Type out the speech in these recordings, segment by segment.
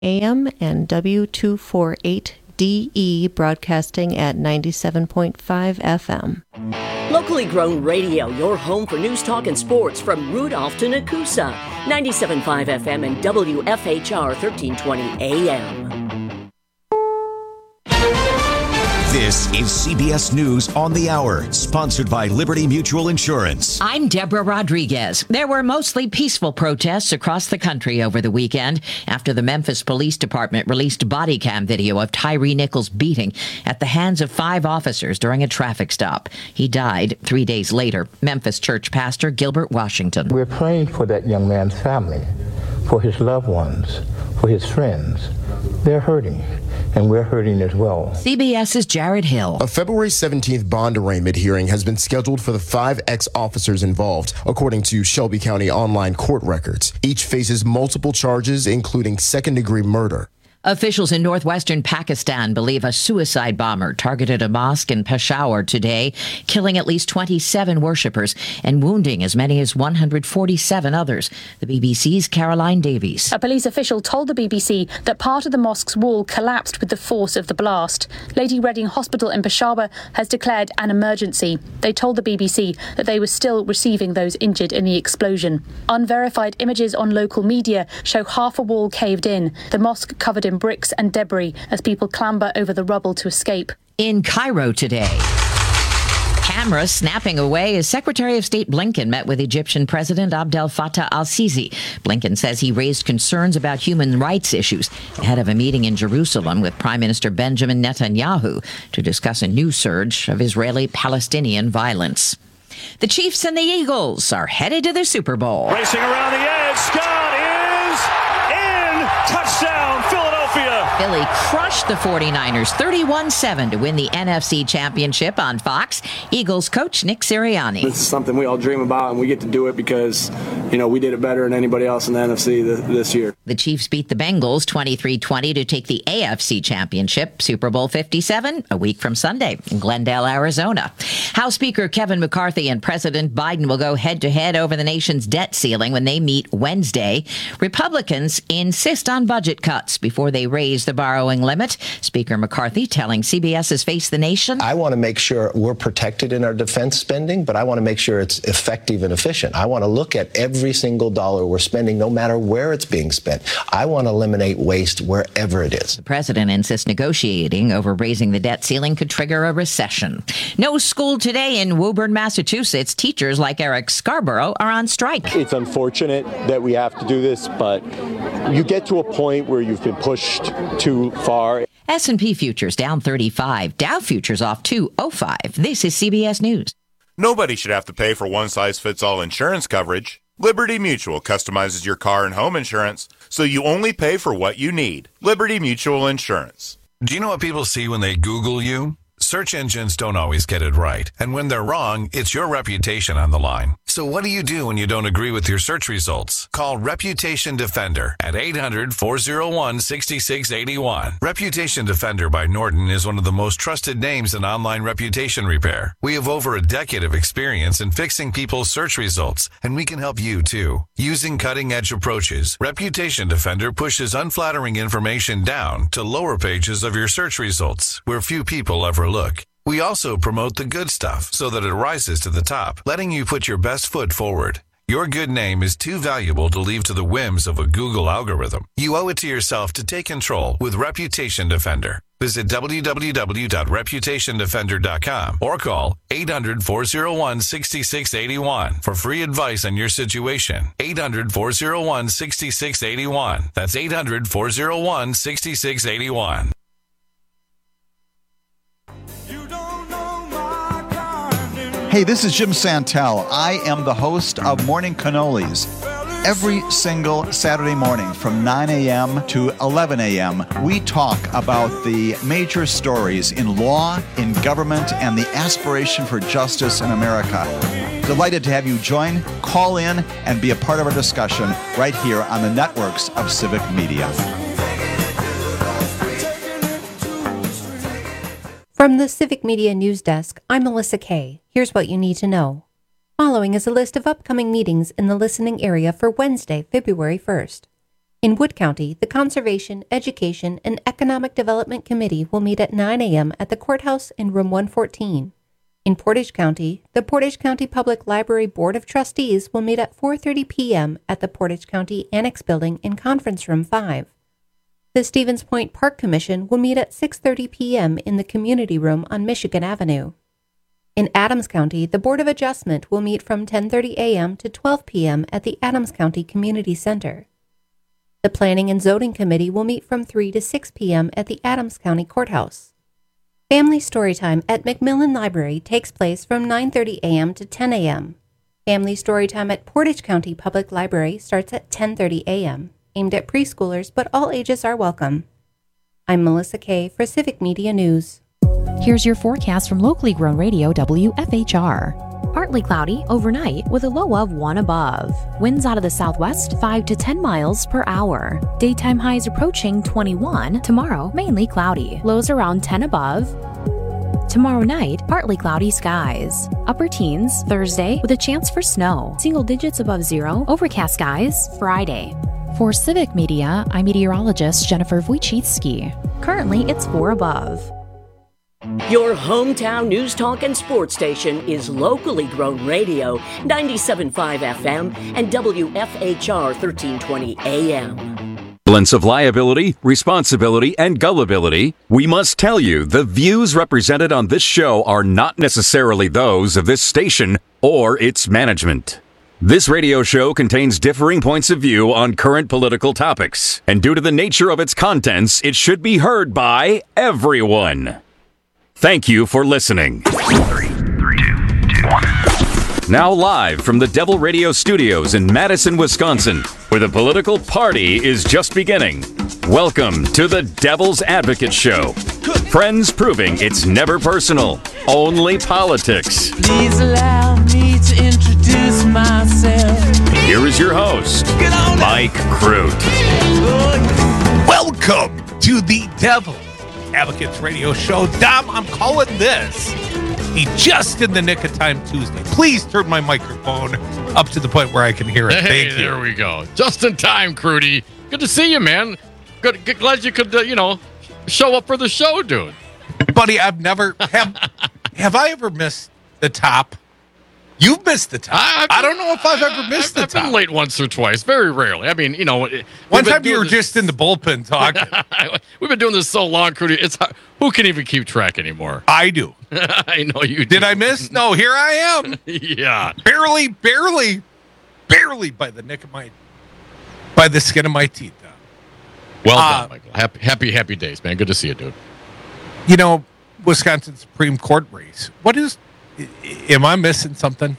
AM and W248DE broadcasting at 97.5 FM. Locally grown radio, your home for news, talk, and sports from Rudolph to Nakusa. 97.5 FM and WFHR 1320 AM. This is CBS News on the Hour, sponsored by Liberty Mutual Insurance. I'm Deborah Rodriguez. There were mostly peaceful protests across the country over the weekend after the Memphis Police Department released body cam video of Tyree Nichols' beating at the hands of 5 officers during a traffic stop. He died 3 days later. Memphis church pastor Gilbert Washington. We're praying for that young man's family, for his loved ones, for his friends. They're hurting, and we're hurting as well. CBS's Jared Hill. A February 17th bond arraignment hearing has been scheduled for the 5 ex-officers involved, according to Shelby County online court records. Each faces multiple charges, including second-degree murder. Officials in northwestern Pakistan believe a suicide bomber targeted a mosque in Peshawar today, killing at least 27 worshippers and wounding as many as 147 others. The BBC's Caroline Davies. A police official told the BBC that part of the mosque's wall collapsed with the force of the blast. Lady Reading Hospital in Peshawar has declared an emergency. They told the BBC that they were still receiving those injured in the explosion. Unverified images on local media show half a wall caved in, the mosque covered in bricks and debris as people clamber over the rubble to escape. In Cairo today, cameras snapping away as Secretary of State Blinken met with Egyptian President Abdel Fattah al-Sisi. Blinken says he raised concerns about human rights issues ahead of a meeting in Jerusalem with Prime Minister Benjamin Netanyahu to discuss a new surge of Israeli-Palestinian violence. The Chiefs and the Eagles are headed to the Super Bowl. Racing around the edge, Scott is in! Touchdown, Philadelphia! Philly crushed the 49ers 31-7 to win the NFC Championship on Fox. Eagles coach Nick Sirianni. This is something we all dream about, and we get to do it because, we did it better than anybody else in the NFC this year. The Chiefs beat the Bengals 23-20 to take the AFC Championship. Super Bowl 57, a week from Sunday in Glendale, Arizona. House Speaker Kevin McCarthy and President Biden will go head-to-head over the nation's debt ceiling when they meet Wednesday. Republicans insist on budget cuts before they raise the borrowing limit. Speaker McCarthy telling CBS's Face the Nation. I want to make sure we're protected in our defense spending, but I want to make sure it's effective and efficient. I want to look at every single dollar we're spending, no matter where it's being spent. I want to eliminate waste wherever it is. The president insists negotiating over raising the debt ceiling could trigger a recession. No school today in Woburn, Massachusetts. Teachers like Eric Scarborough are on strike. It's unfortunate that we have to do this, but you get to a point where you've been pushed too far. S&P futures down 35. Dow futures off 205. This is CBS News. Nobody should have to pay for one-size-fits-all insurance coverage. Liberty Mutual customizes your car and home insurance so you only pay for what you need. Liberty Mutual Insurance. Do you know what people see when they Google you? Search engines don't always get it right. And when they're wrong, it's your reputation on the line. So what do you do when you don't agree with your search results? Call Reputation Defender at 800-401-6681. Reputation Defender by Norton is one of the most trusted names in online reputation repair. We have over a decade of experience in fixing people's search results, and we can help you too. Using cutting-edge approaches, Reputation Defender pushes unflattering information down to lower pages of your search results, where few people ever look. We also promote the good stuff so that it rises to the top, letting you put your best foot forward. Your good name is too valuable to leave to the whims of a Google algorithm. You owe it to yourself to take control with Reputation Defender. Visit www.reputationdefender.com or call 800-401-6681 for free advice on your situation. 800-401-6681. That's 800-401-6681. Hey, this is Jim Santel. I am the host of Morning Cannolis. Every single Saturday morning from 9 a.m. to 11 a.m., we talk about the major stories in law, in government, and the aspiration for justice in America. Delighted to have you join, call in, and be a part of our discussion right here on the networks of Civic Media. From the Civic Media News Desk, I'm Melissa Kay. Here's what you need to know. Following is a list of upcoming meetings in the listening area for Wednesday, February 1st. In Wood County, the Conservation, Education, and Economic Development Committee will meet at 9 a.m. at the courthouse in room 114. In Portage County, the Portage County Public Library Board of Trustees will meet at 4:30 p.m. at the Portage County Annex Building in Conference Room 5. The Stevens Point Park Commission will meet at 6:30 p.m. in the Community Room on Michigan Avenue. In Adams County, the Board of Adjustment will meet from 10:30 a.m. to 12 p.m. at the Adams County Community Center. The Planning and Zoning Committee will meet from 3 to 6 p.m. at the Adams County Courthouse. Family Storytime at Macmillan Library takes place from 9:30 a.m. to 10 a.m. Family Storytime at Portage County Public Library starts at 10:30 a.m., aimed at preschoolers, but all ages are welcome. I'm Melissa Kay for Civic Media News. Here's your forecast from locally grown radio WFHR. Partly cloudy overnight with a low of 1 above. Winds out of the southwest 5 to 10 miles per hour. Daytime highs approaching 21. Tomorrow, mainly cloudy. Lows around 10 above. Tomorrow night, partly cloudy skies. Upper teens Thursday with a chance for snow. Single digits above 0. Overcast skies Friday. For Civic Media, I'm meteorologist Jennifer Wojcicki. Currently, it's 4 above. Your hometown news talk and sports station is locally grown radio, 97.5 FM and WFHR 1320 AM. Balance of liability, responsibility, and gullibility, we must tell you the views represented on this show are not necessarily those of this station or its management. This radio show contains differing points of view on current political topics, and due to the nature of its contents, it should be heard by everyone. Thank you for listening. 3, 2, 1. Now live from the Devil Radio Studios in Madison, Wisconsin, where the political party is just beginning. Welcome to the Devil's Advocate Show. Friends proving it's never personal, only politics. Please allow me to introduce myself. Here is your host, Mike Crute. Welcome to the Devil Advocates Radio Show. Dom, I'm calling this a just in the nick of time Tuesday. Please turn my microphone up to the point where I can hear it. Hey, Thank you. There we go. Just in time, Crudy. Good to see you, man. Good. Glad you could, show up for the show, dude. Buddy, I've never have I ever missed the top? You've missed the top. I don't know if I've ever missed the top. I've been late once or twice, very rarely. I mean, one time you were just in the bullpen talking. We've been doing this so long, Crudy. It's who can even keep track anymore? I do. I know you do. Did I miss? No, here I am. Yeah. Barely by the skin of my teeth. Well done, Michael. Happy days, man. Good to see you, dude. Wisconsin Supreme Court race. Am I missing something?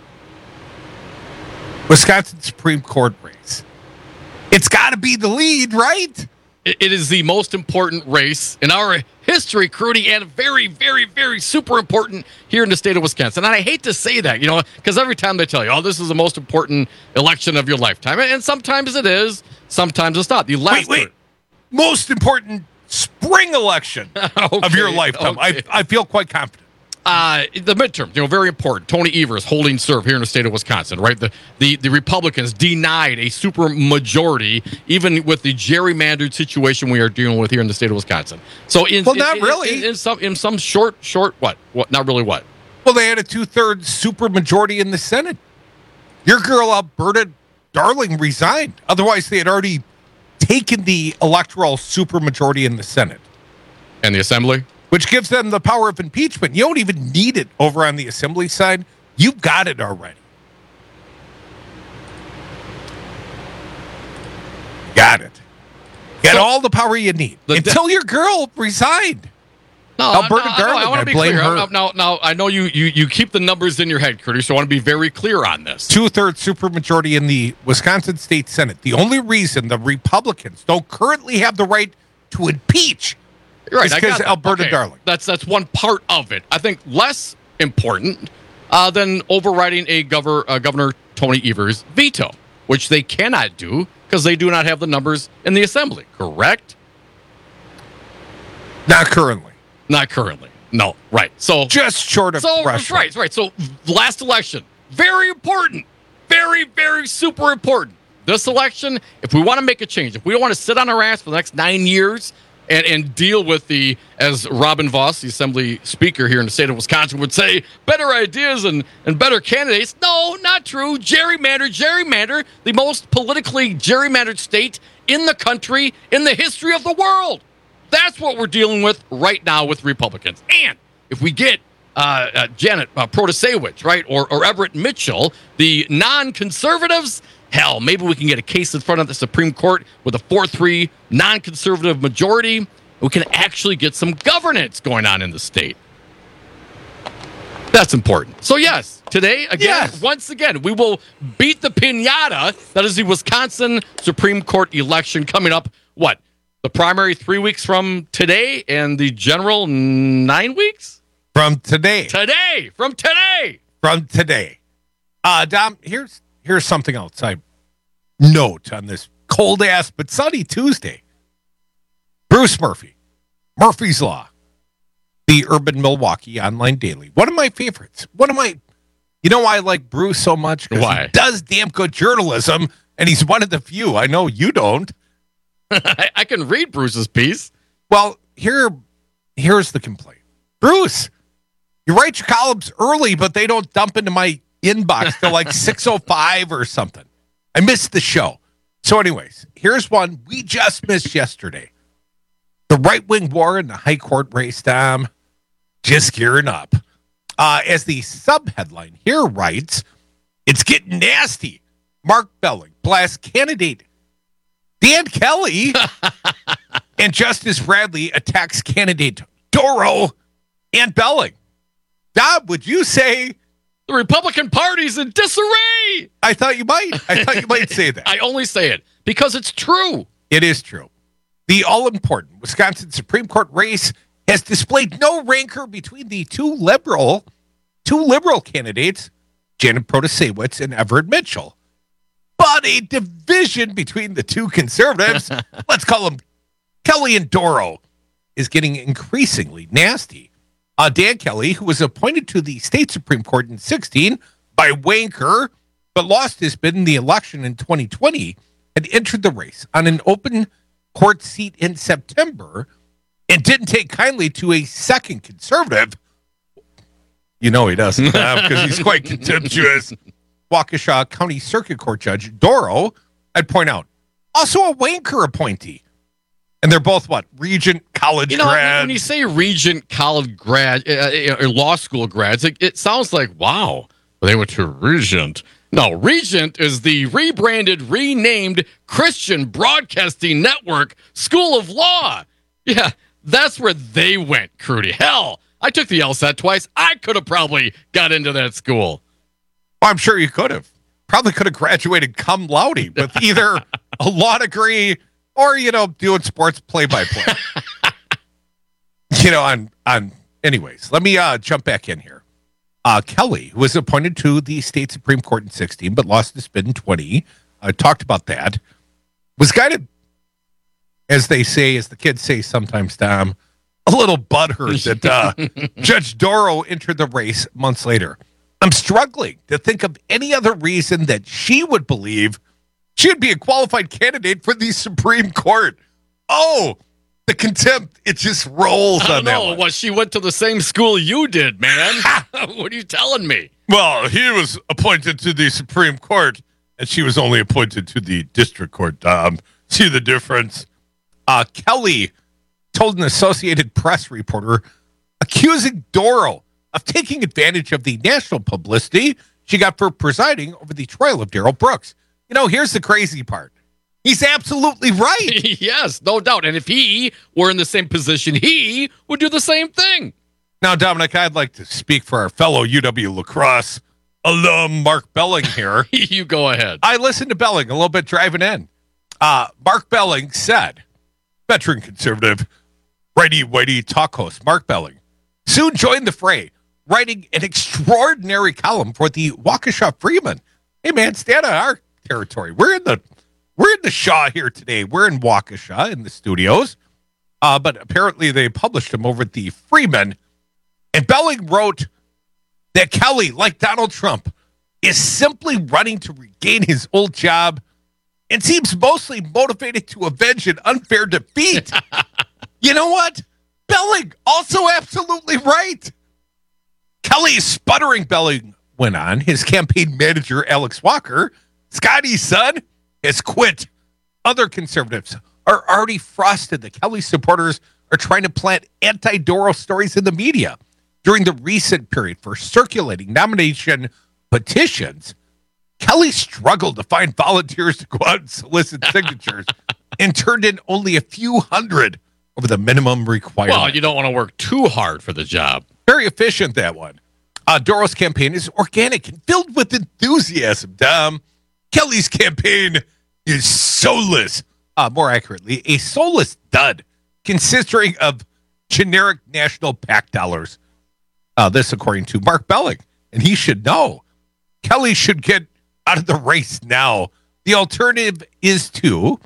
Wisconsin Supreme Court race. It's got to be the lead, right? It is the most important race in our history, Crudy, and very, very, very super important here in the state of Wisconsin. And I hate to say that, because every time they tell you, this is the most important election of your lifetime. And sometimes it is, sometimes it's not. Wait. Most important spring election of your lifetime. Okay. I feel quite confident. The midterm, very important. Tony Evers holding serve here in the state of Wisconsin, right? The Republicans denied a super majority, even with the gerrymandered situation we are dealing with here in the state of Wisconsin. So, not really. In some short, what? Not really what? Well, they had a 2/3 super majority in the Senate. Your girl Alberta Darling resigned. Otherwise, they had already taken the electoral super majority in the Senate and the Assembly, which gives them the power of impeachment. You don't even need it over on the Assembly side. You've got it already. Got it. Got all the power you need. Until your girl resigned. Alberta Darling, I want to be blame clear. her. Now, I know you keep the numbers in your head, Curtis, so I want to be very clear on this. 2/3 supermajority in the Wisconsin State Senate. The only reason the Republicans don't currently have the right to impeach is because Alberta Darling. That's one part of it. I think less important than overriding a Governor Tony Evers' veto, which they cannot do because they do not have the numbers in the Assembly, correct? Not currently. Not currently. No, right. So just short of threshold. Right. So last election, very important. Very, very super important. this election, if we want to make a change, if we don't want to sit on our ass for the next 9 years and deal with the, as Robin Voss, the Assembly Speaker here in the state of Wisconsin, would say, better ideas and better candidates. No, not true. Gerrymander, the most politically gerrymandered state in the country, in the history of the world. That's what we're dealing with right now with Republicans. And if we get Janet Protasewicz, right, or Everett Mitchell, the non-conservatives, hell, maybe we can get a case in front of the Supreme Court with a 4-3 non-conservative majority. We can actually get some governance going on in the state. That's important. So, yes, today, again, once again, we will beat the piñata. That is the Wisconsin Supreme Court election coming up, what, the primary 3 weeks from today and the general 9 weeks? From today. From today. Dom, here's something else I note on this cold-ass but sunny Tuesday. Bruce Murphy, Murphy's Law, the Urban Milwaukee online daily. One of my favorites. You know why I like Bruce so much? Why? He does damn good journalism, and he's one of the few. I know you don't. I can read Bruce's piece. Well, here's the complaint. Bruce, you write your columns early, but they don't dump into my inbox till like 6:05 or something. I missed the show. So anyways, here's one we just missed yesterday. The right-wing war in the high court race, Dom, just gearing up. As the sub-headline here writes, it's getting nasty. Mark Belling blasts candidate Dan Kelly and Justice Bradley attacks candidate Dorow and Belling. Dom, would you say the Republican Party's in disarray? I thought you might say that. I only say it because it's true. It is true. The all-important Wisconsin Supreme Court race has displayed no rancor between the two liberal candidates, Janet Protasewicz and Everett Mitchell, but a division between the two conservatives, let's call them Kelly and Dorow, is getting increasingly nasty. Dan Kelly, who was appointed to the state Supreme Court in 2016 by wanker, but lost his bid in the election in 2020, had entered the race on an open court seat in September and didn't take kindly to a second conservative. You know he doesn't, because he's quite contemptuous. Waukesha County Circuit Court Judge Dorow, I'd point out, also a wanker appointee. And they're both what? Regent college grads. When you say Regent college grad, or law school grads, it sounds like, wow, they went to Regent. No, Regent is the rebranded, renamed Christian Broadcasting Network School of Law. Yeah, that's where they went, Crudy. Hell, I took the LSAT twice. I could have probably got into that school. Well, I'm sure you could have. Probably could have graduated cum laude with either a law degree or, doing sports play-by-play. Anyways, let me jump back in here. Kelly, who was appointed to the state Supreme Court in 2016, but lost his bid in 2020, talked about that, was guided, as they say, as the kids say sometimes, Tom, a little butthurt that Judge Dorow entered the race months later. I'm struggling to think of any other reason that she would believe she would be a qualified candidate for the Supreme Court. Oh, the contempt, it just rolls on that one. Well, she went to the same school you did, man. What are you telling me? Well, he was appointed to the Supreme Court, and she was only appointed to the district court. See the difference? Kelly told an Associated Press reporter accusing Dorow of taking advantage of the national publicity she got for presiding over the trial of Darrell Brooks. Here's the crazy part. He's absolutely right. Yes, no doubt. And if he were in the same position, he would do the same thing. Now, Dominic, I'd like to speak for our fellow UW lacrosse alum Mark Belling here. You go ahead. I listened to Belling a little bit driving in. Mark Belling said, veteran conservative, righty-whitey talk host Mark Belling soon joined the fray, writing an extraordinary column for the Waukesha Freeman. Hey, man, stay out of our territory. We're in the Shaw here today. We're in Waukesha in the studios. But apparently they published him over at the Freeman. And Belling wrote that Kelly, like Donald Trump, is simply running to regain his old job and seems mostly motivated to avenge an unfair defeat. You know what? Belling, also absolutely right. Kelly's sputtering Belling went on. His campaign manager, Alex Walker, Scotty's son, has quit. Other conservatives are already frosted. The Kelly supporters are trying to plant anti-Doro stories in the media. During the recent period for circulating nomination petitions, Kelly struggled to find volunteers to go out and solicit signatures and turned in only a few hundred over the minimum requirement. Well, you don't want to work too hard for the job. Very efficient, that one. Doro's campaign is organic and filled with enthusiasm, Dom. Kelly's campaign is soulless. More accurately, a soulless dud consisting of generic national PAC dollars. This according to Mark Belling, and he should know. Kelly should get out of the race now. The alternative is to,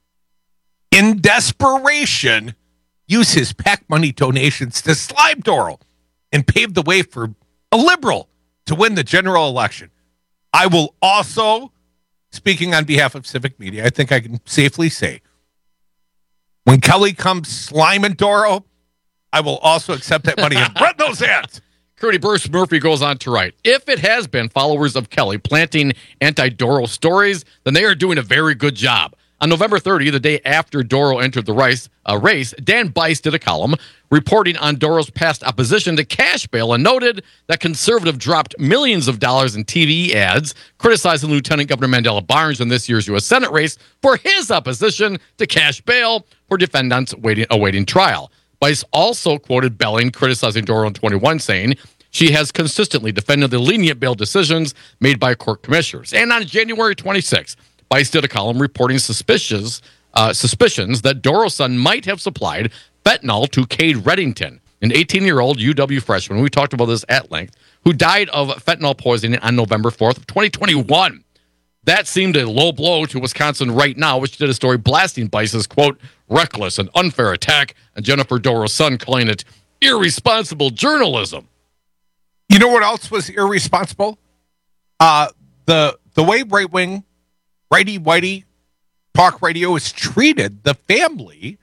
in desperation, use his PAC money donations to slime Doro and pave the way for a liberal to win the general election. I will also, speaking on behalf of Civic Media, I think I can safely say, when Kelly comes sliming Doro, I will also accept that money and run those ads. Crudy Bruce Murphy goes on to write, if it has been followers of Kelly planting anti-Doro stories, then they are doing a very good job. On November 30, the day after Doro entered the race, Dan Bice did a column reporting on Doro's past opposition to cash bail and noted that conservative dropped millions of dollars in TV ads criticizing Lieutenant Governor Mandela Barnes in this year's U.S. Senate race for his opposition to cash bail for defendants awaiting trial. Bice also quoted Belling criticizing Doro in 2021, saying she has consistently defended the lenient bail decisions made by court commissioners. And on January 26th, Bice did a column reporting suspicions that Doro's son might have supplied fentanyl to Cade Reddington, an 18-year-old UW freshman, we talked about this at length, who died of fentanyl poisoning on November 4th of 2021. That seemed a low blow to Wisconsin Right Now, which did a story blasting Bice's, quote, reckless and unfair attack, and Jennifer Doro's son calling it irresponsible journalism. You know what else was irresponsible? The way right-wing, righty-whitey talk radio is treated, the family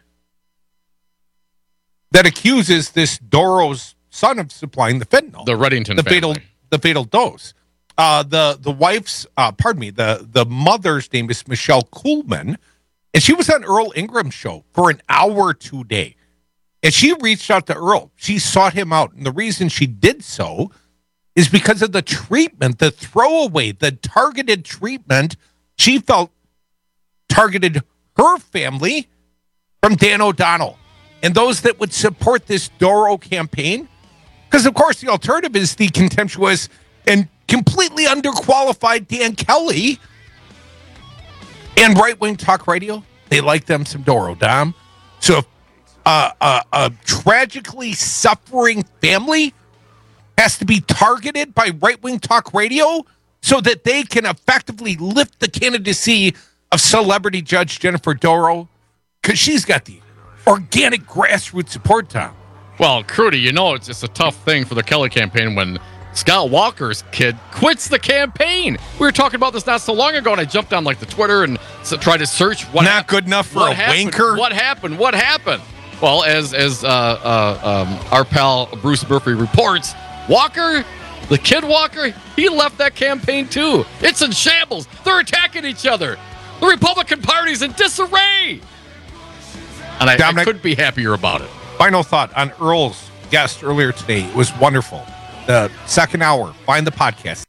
that accuses this Doro's son of supplying the fentanyl. The Reddington family. The fatal dose. The wife's, the mother's name is Michelle Kuhlman, and she was on Earl Ingram's show for an hour today. And she reached out to Earl. She sought him out. And the reason she did so is because of the treatment, the throwaway, the targeted treatment she felt targeted her family from Dan O'Donnell and those that would support this Doro campaign. Because, of course, the alternative is the contemptuous and completely underqualified Dan Kelly and right-wing talk radio. They like them some Doro, Dom. So if a tragically suffering family has to be targeted by right-wing talk radio so that they can effectively lift the candidacy of celebrity judge Jennifer Doro, because she's got the organic grassroots support, Tom. Well, Crudy, you know it's a tough thing for the Kelly campaign when Scott Walker's kid quits the campaign. We were talking about this not so long ago, and I jumped on the Twitter and tried to search what not good enough for a wanker. What happened? Well, as our pal Bruce Murphy reports, Walker, the kid Walker, he left that campaign too. It's in shambles. They're attacking each other. The Republican Party's in disarray. And I couldn't be happier about it. Final thought on Earl's guest earlier today. It was wonderful. The second hour. Find the podcast.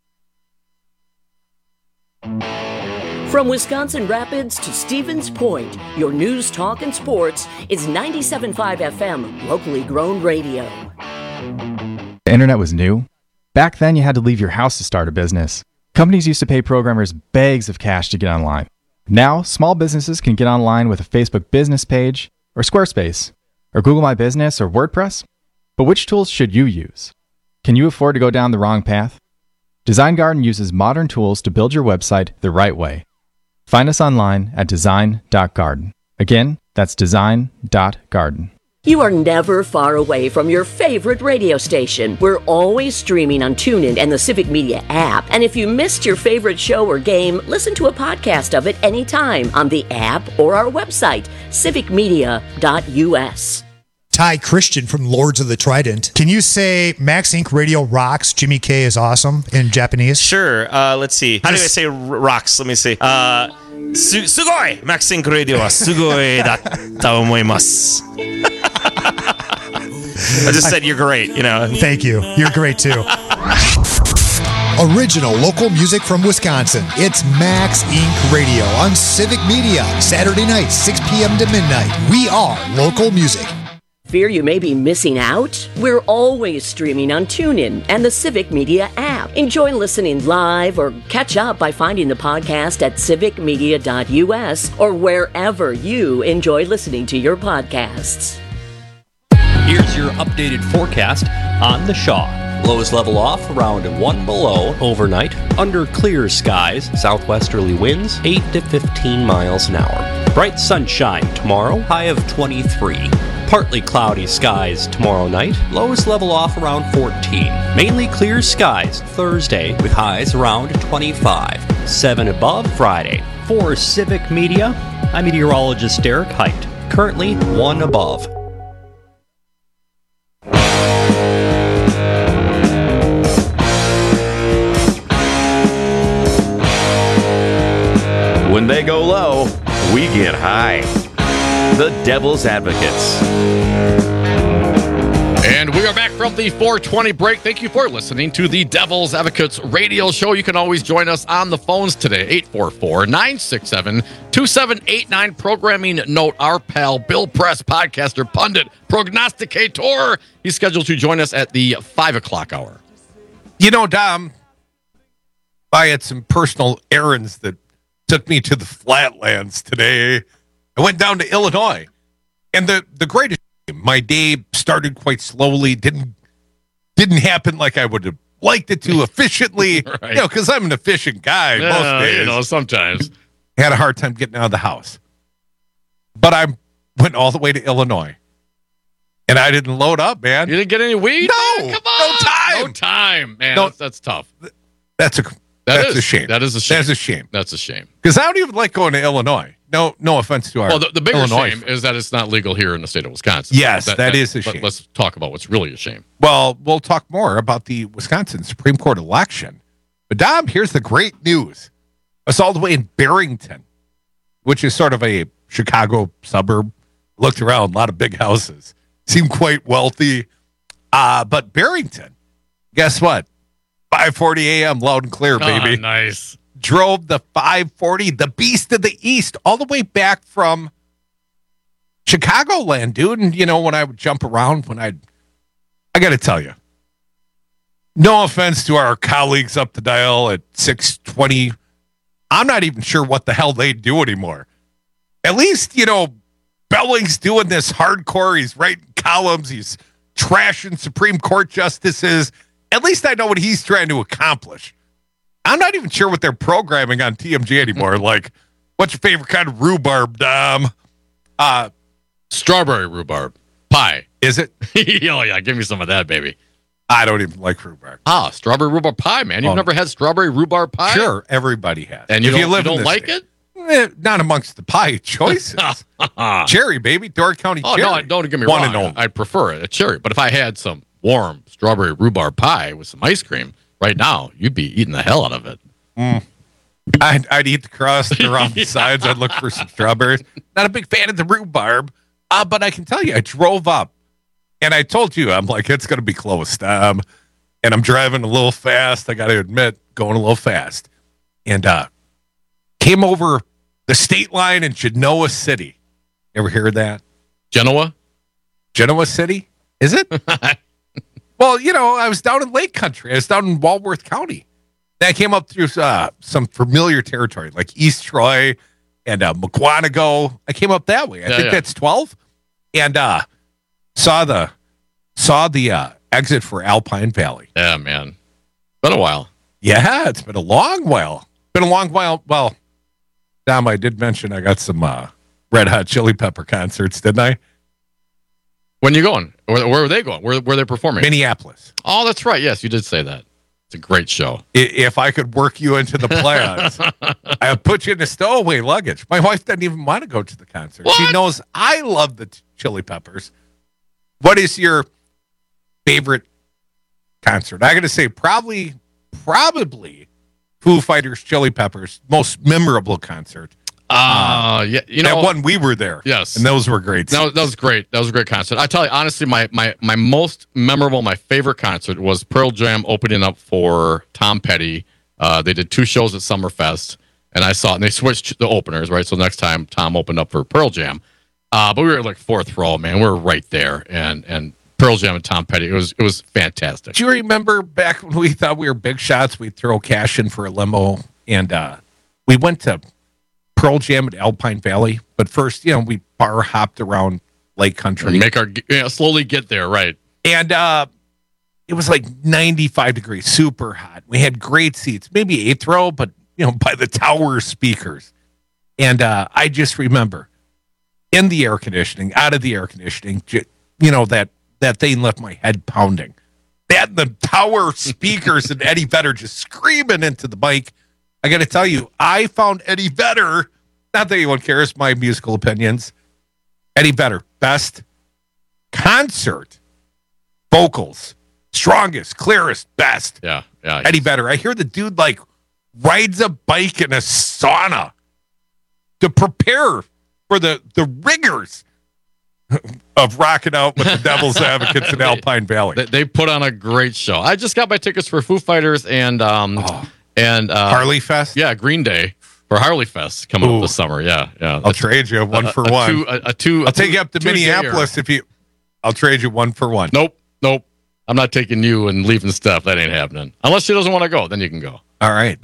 From Wisconsin Rapids to Stevens Point, your news, talk, and sports is 97.5 FM, locally grown radio. The internet was new. Back then, you had to leave your house to start a business. Companies used to pay programmers bags of cash to get online. Now, small businesses can get online with a Facebook business page, or Squarespace, or Google My Business, or WordPress. But which tools should you use? Can you afford to go down the wrong path? Design Garden uses modern tools to build your website the right way. Find us online at design.garden. Again, that's design.garden. You are never far away from your favorite radio station. We're always streaming on TuneIn and the Civic Media app. And if you missed your favorite show or game, listen to a podcast of it anytime on the app or our website, civicmedia.us. Ty Christian from Lords of the Trident. Can you say Max Inc. Radio rocks, Jimmy K is awesome in Japanese? Sure. Let's see. How do I say rocks? Let me see. Sugoi! Max Inc. Radio wa sugoi datta omoimasu. I just said you're great, you know. Thank you. You're great too. Original local music from Wisconsin. It's Max Inc. Radio on Civic Media. Saturday night, 6 p.m. to midnight. We are local music. Fear you may be missing out? We're always streaming on TuneIn and the Civic Media app. Enjoy listening live or catch up by finding the podcast at civicmedia.us or wherever you enjoy listening to your podcasts. Here's your updated forecast on the Shaw. Lows level off around 1 below overnight. Under clear skies, southwesterly winds 8 to 15 miles an hour. Bright sunshine tomorrow, high of 23. Partly cloudy skies tomorrow night. Lows level off around 14. Mainly clear skies Thursday with highs around 25. 7 above Friday. For Civic Media, I'm meteorologist Derek Height. Currently 1 above. When they go low, we get high. The Devil's Advocates. And we are back from the 420 break. Thank you for listening to the Devil's Advocates radio show. You can always join us on the phones today, 844-967-2789. Programming note, our pal Bill Press, podcaster, pundit, prognosticator. He's scheduled to join us at the 5 o'clock hour. You know, Dom, I had some personal errands that took me to the flatlands today. I went down to Illinois, and the greatest, my day started quite slowly. Didn't happen like I would have liked it to efficiently, right. You know, because I'm an efficient guy most days. You know, sometimes. Had a hard time getting out of the house. But I went all the way to Illinois, and I didn't load up, man. You didn't get any weed? No, man, come on. no time. No time, man. No, that's tough. That's a shame. That is a shame. That's a shame. That's a shame. Because I don't even like going to Illinois. No offense to our the bigger Illinois shame is that it's not legal here in the state of Wisconsin. Yes, that is a shame. Let's talk about what's really a shame. Well, we'll talk more about the Wisconsin Supreme Court election. But, Dom, here's the great news. It's all the way in Barrington, which is sort of a Chicago suburb. Looked around, a lot of big houses. Seemed quite wealthy. But Barrington, guess what? 5:40 a.m., loud and clear, baby. Oh, nice. Drove the 540, the Beast of the East, all the way back from Chicagoland, dude. And, you know, when I would jump around, I got to tell you, no offense to our colleagues up the dial at 620, I'm not even sure what the hell they do anymore. At least, you know, Belling's doing this hardcore. He's writing columns. He's trashing Supreme Court justices. At least I know what he's trying to accomplish. I'm not even sure what they're programming on TMJ anymore. Like, what's your favorite kind of rhubarb, Dom? Strawberry rhubarb pie. Is it? Oh, yeah. Give me some of that, baby. I don't even like rhubarb. Strawberry rhubarb pie, man. You've never had strawberry rhubarb pie? Sure, everybody has. And you don't like it? Not amongst the pie choices. Cherry, baby. Door County cherry. No, don't get me wrong. I prefer it, a cherry. But if I had some warm strawberry rhubarb pie with some ice cream right now, you'd be eating the hell out of it. I'd eat the crust around the sides. I'd look for some strawberries. Not a big fan of the rhubarb, but I can tell you, I drove up, and I told you, I'm like, it's going to be closed. And I'm driving a little fast. I got to admit, going a little fast. And came over the state line in Genoa City. Ever hear of that? Genoa City? Is it? Well, you know, I was down in Lake Country. I was down in Walworth County. Then I came up through some familiar territory, like East Troy and McWanago. I came up that way. I think that's 12. And saw the exit for Alpine Valley. Yeah, man. Been a while. Yeah, it's been a long while. Well, Dom, I did mention I got some Red Hot Chili Pepper concerts, didn't I? When you going? Where are they going? Where are they performing? Minneapolis. Oh, that's right. Yes, you did say that. It's a great show. If I could work you into the plans, I would put you in the stowaway luggage. My wife doesn't even want to go to the concert. What? She knows I love the Chili Peppers. What is your favorite concert? I got to say, probably Foo Fighters, Chili Peppers, most memorable concert. Yeah, you know that one we were there. Yes, and those were great. That was great. That was a great concert. I tell you honestly, my most memorable, my favorite concert was Pearl Jam opening up for Tom Petty. They did 2 shows at Summerfest, and I saw it. And they switched the openers, right? So next time Tom opened up for Pearl Jam, but we were like 4th row, man. We were right there, and Pearl Jam and Tom Petty. It was fantastic. Do you remember back when we thought we were big shots? We'd throw cash in for a limo, and we went to Pearl Jam at Alpine Valley, but first, we bar hopped around Lake Country. And make our slowly get there, right? And it was like 95 degrees, super hot. We had great seats, maybe 8th row, but by the tower speakers. And I just remember in the air conditioning, out of the air conditioning, that thing left my head pounding. They had the tower speakers and Eddie Vedder just screaming into the mic. I got to tell you, I found Eddie Vedder, not that anyone cares my musical opinions, Eddie Vedder, best concert, vocals, strongest, clearest, best. Yeah. Eddie Vedder. I hear the dude rides a bike in a sauna to prepare for the rigors of rocking out with the Devil's Advocates in Alpine Valley. They put on a great show. I just got my tickets for Foo Fighters and Harley Fest? Yeah, Green Day for Harley Fest coming up this summer. Yeah. I'll trade you 1 for 1. I'll take you up to Minneapolis I'll trade you 1 for 1. Nope. I'm not taking you and leaving Steph. That ain't happening. Unless she doesn't want to go, then you can go. All right.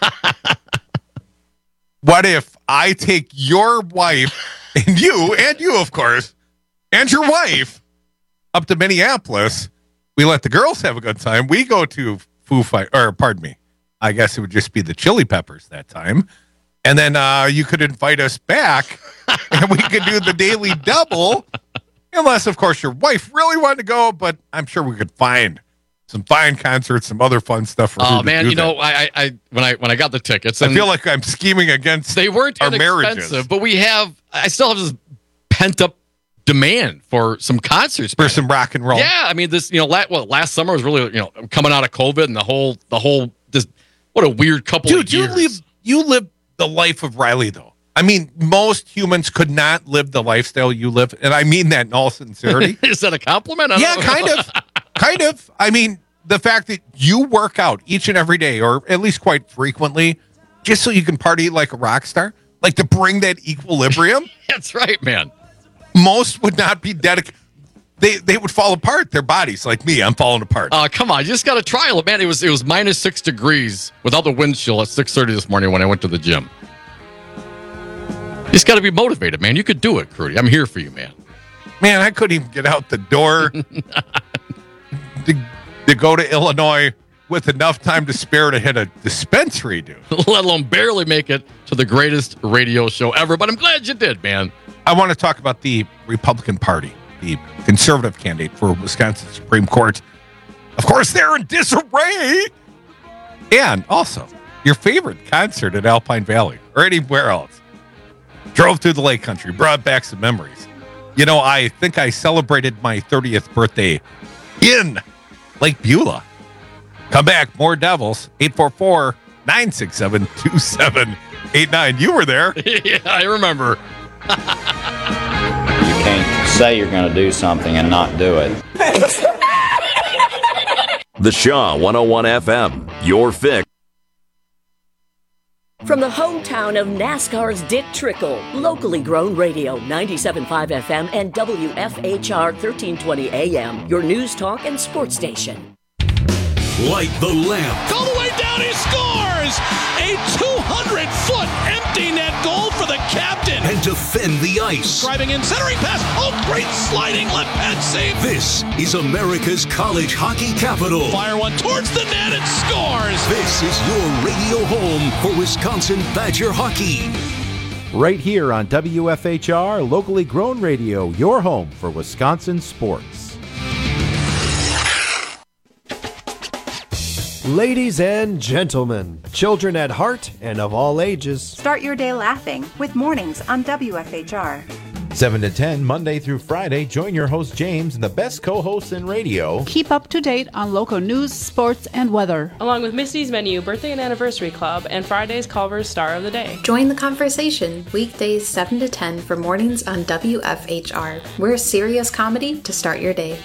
What if I take your wife and you, of course, and your wife up to Minneapolis? We let the girls have a good time. We go to I guess it would just be the Chili Peppers that time. And then you could invite us back and we could do the daily double. Unless, of course, your wife really wanted to go, but I'm sure we could find some fine concerts, some other fun stuff for Oh, man, I when I got the tickets. I feel like I'm scheming against they weren't our inexpensive, marriages. But I still have this pent-up demand for some concerts. For some rock and roll. Yeah, I mean, this, last summer was really, coming out of COVID and the whole what a weird couple of years. You live the life of Riley, though. I mean, most humans could not live the lifestyle you live, and I mean that in all sincerity. Is that a compliment? Kind of. I mean, the fact that you work out each and every day, or at least quite frequently, just so you can party like a rock star, like to bring that equilibrium. That's right, man. Most would not be dedicated. They would fall apart, their bodies, like me. I'm falling apart. Come on, you just got to trial it, man. It was -6 degrees without the wind chill at 6:30 this morning when I went to the gym. You just got to be motivated, man. You could do it, Crudy. I'm here for you, man. Man, I couldn't even get out the door to go to Illinois with enough time to spare to hit a dispensary, dude. Let alone barely make it to the greatest radio show ever. But I'm glad you did, man. I want to talk about the Republican Party, the conservative candidate for Wisconsin Supreme Court. Of course, they're in disarray. And also, your favorite concert at Alpine Valley or anywhere else. Drove through the Lake Country, brought back some memories. I think I celebrated my 30th birthday in Lake Beulah. Come back, more Devils, 844-967-2789. You were there. Yeah, I remember. You can't say you're going to do something and not do it. The Shaw 101 FM, your fix. From the hometown of NASCAR's Dick Trickle, locally grown radio, 97.5 FM and WFHR 1320 AM, your news talk and sports station. Light the lamp. All the way down, he scores! A 200-foot empty net goal for the captain. And defend the ice. Driving in, centering pass. Oh, great sliding left pad save. This is America's college hockey capital. Fire one towards the net and scores. This is your radio home for Wisconsin Badger hockey. right here on WFHR, locally grown radio, your home for Wisconsin sports. Ladies and gentlemen, children at heart and of all ages, start your day laughing with Mornings on WFHR. 7 to 10, Monday through Friday, join your host James and the best co-hosts in radio. Keep up to date on local news, sports, and weather. Along with Misty's Menu, Birthday and Anniversary Club, and Friday's Culver's Star of the Day. Join the conversation weekdays 7 to 10 for Mornings on WFHR. We're serious comedy to start your day.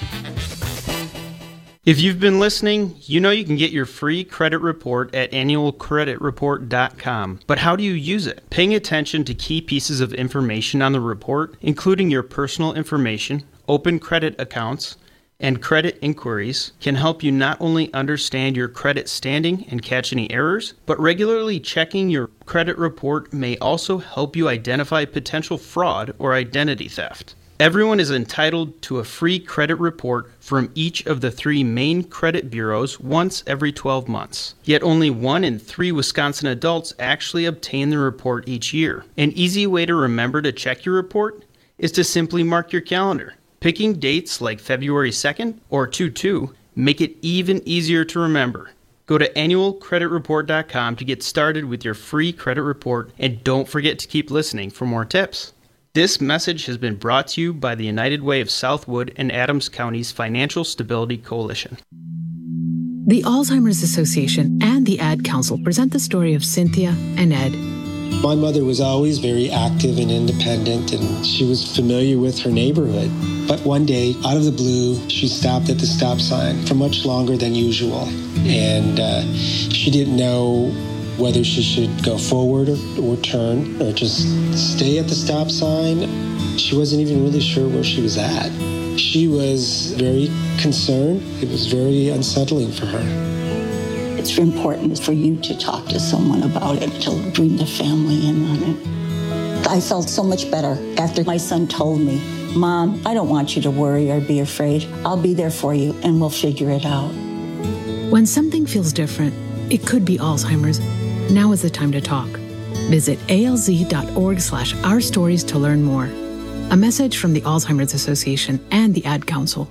If you've been listening, you know you can get your free credit report at annualcreditreport.com. But how do you use it? Paying attention to key pieces of information on the report, including your personal information, open credit accounts, and credit inquiries, can help you not only understand your credit standing and catch any errors, but regularly checking your credit report may also help you identify potential fraud or identity theft. Everyone is entitled to a free credit report from each of the 3 main credit bureaus once every 12 months. Yet only 1 in 3 Wisconsin adults actually obtain the report each year. An easy way to remember to check your report is to simply mark your calendar. Picking dates like February 2nd or 2/2 make it even easier to remember. Go to annualcreditreport.com to get started with your free credit report, and don't forget to keep listening for more tips. This message has been brought to you by the United Way of Southwood and Adams County's Financial Stability Coalition. The Alzheimer's Association and the Ad Council present the story of Cynthia and Ed. My mother was always very active and independent, and she was familiar with her neighborhood. But one day, out of the blue, she stopped at the stop sign for much longer than usual. And she didn't know whether she should go forward or turn or just stay at the stop sign. She wasn't even really sure where she was at. She was very concerned. It was very unsettling for her. It's important for you to talk to someone about it, to bring the family in on it. I felt so much better after my son told me, "Mom, I don't want you to worry or be afraid. I'll be there for you and we'll figure it out." When something feels different, it could be Alzheimer's. Now is the time to talk. Visit alz.org/ourstories to learn more. A message from the Alzheimer's Association and the Ad Council.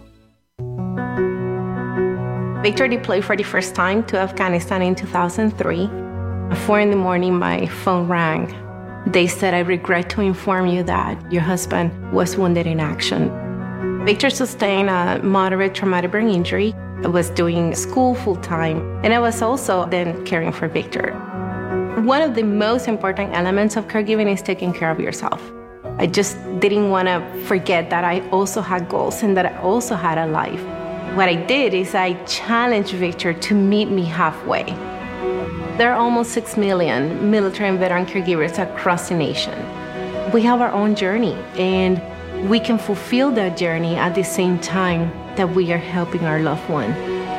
Victor deployed for the first time to Afghanistan in 2003. At 4 a.m, my phone rang. They said, "I regret to inform you that your husband was wounded in action." Victor sustained a moderate traumatic brain injury. I was doing school full-time, and I was also then caring for Victor. One of the most important elements of caregiving is taking care of yourself. I just didn't want to forget that I also had goals and that I also had a life. What I did is I challenged Victor to meet me halfway. There are almost 6 million military and veteran caregivers across the nation. We have our own journey, and we can fulfill that journey at the same time that we are helping our loved one.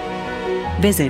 Visit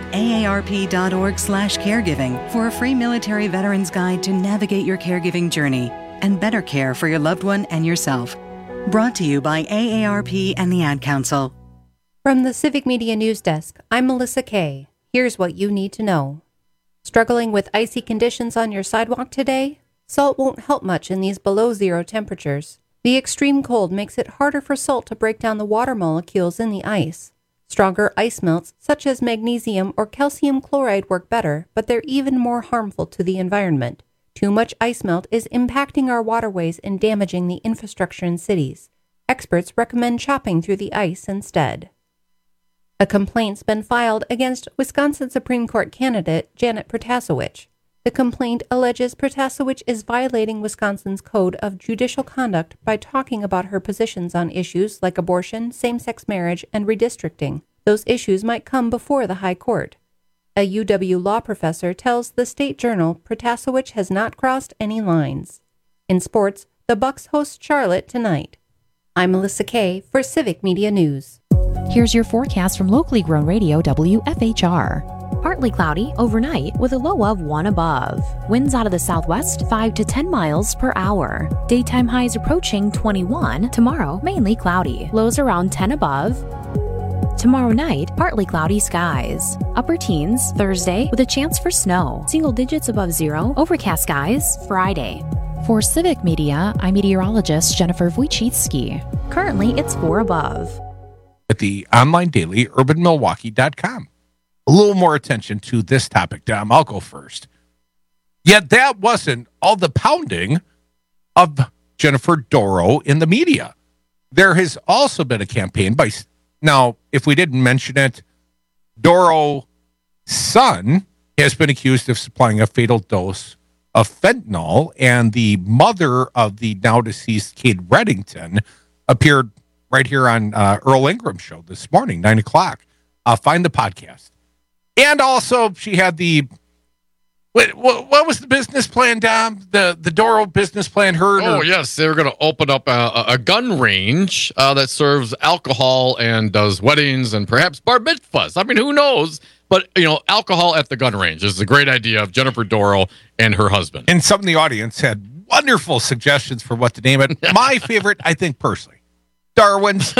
aarp.org/caregiving for a free military veterans guide to navigate your caregiving journey and better care for your loved one and yourself. Brought to you by AARP and the Ad Council. From the Civic Media News Desk, I'm Melissa Kay. Here's what you need to know. Struggling with icy conditions on your sidewalk today? Salt won't help much in these below-zero temperatures. The extreme cold makes it harder for salt to break down the water molecules in the ice. Stronger ice melts, such as magnesium or calcium chloride, work better, but they're even more harmful to the environment. Too much ice melt is impacting our waterways and damaging the infrastructure in cities. Experts recommend chopping through the ice instead. A complaint's been filed against Wisconsin Supreme Court candidate Janet Protasiewicz. The complaint alleges Protasiewicz is violating Wisconsin's Code of Judicial Conduct by talking about her positions on issues like abortion, same-sex marriage, and redistricting. Those issues might come before the High Court. A UW law professor tells the State Journal Protasiewicz has not crossed any lines. In sports, the Bucks host Charlotte tonight. I'm Melissa Kay for Civic Media News. Here's your forecast from locally grown radio WFHR. Partly cloudy overnight with a low of 1 above. Winds out of the southwest 5 to 10 miles per hour. Daytime highs approaching 21. Tomorrow, mainly cloudy. Lows around 10 above. Tomorrow night, partly cloudy skies. Upper teens Thursday with a chance for snow. Single digits above zero. Overcast skies Friday. For Civic Media, I'm meteorologist Jennifer Wojcicki. Currently, it's 4 above. At the online daily, urbanmilwaukee.com. A little more attention to this topic, Dom. I'll go first. Yet that wasn't all the pounding of Jennifer Dorow in the media. There has also been a campaign by, now, if we didn't mention it, Dorow's son has been accused of supplying a fatal dose of fentanyl, and the mother of the now deceased Kate Reddington appeared right here on Earl Ingram's show this morning, 9 o'clock. Find the podcast. And also, she had the, what was the business plan, Dom? The Dorow business plan heard? Oh, yes. They were going to open up a gun range that serves alcohol and does weddings and perhaps bar mitzvahs. I mean, who knows? But, alcohol at the gun range is a great idea of Jennifer Dorow and her husband. And some in the audience had wonderful suggestions for what to name it. My favorite, I think, personally, Darwin's.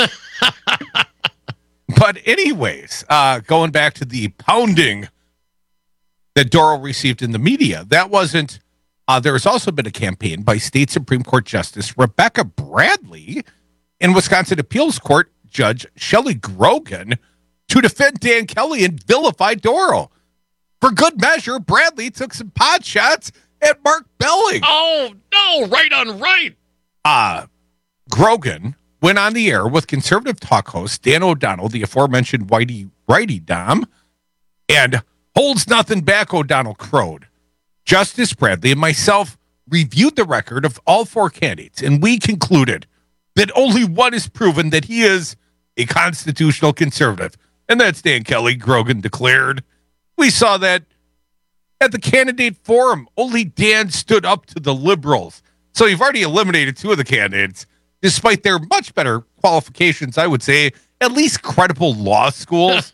But anyways, going back to the pounding that Dorow received in the media, that wasn't, there has also been a campaign by State Supreme Court Justice Rebecca Bradley and Wisconsin Appeals Court Judge Shelley Grogan to defend Dan Kelly and vilify Dorow. For good measure, Bradley took some pot shots at Mark Belling. Oh, no, right on right. Grogan went on the air with conservative talk host Dan O'Donnell, the aforementioned Whitey Righty Dom, and holds nothing back, O'Donnell crowed. Justice Bradley and myself reviewed the record of all 4 candidates, and we concluded that only one is proven that he is a constitutional conservative, and that's Dan Kelly, Grogan declared. We saw that at the candidate forum. Only Dan stood up to the liberals. So you've already eliminated 2 of the candidates, despite their much better qualifications, I would say, at least credible law schools.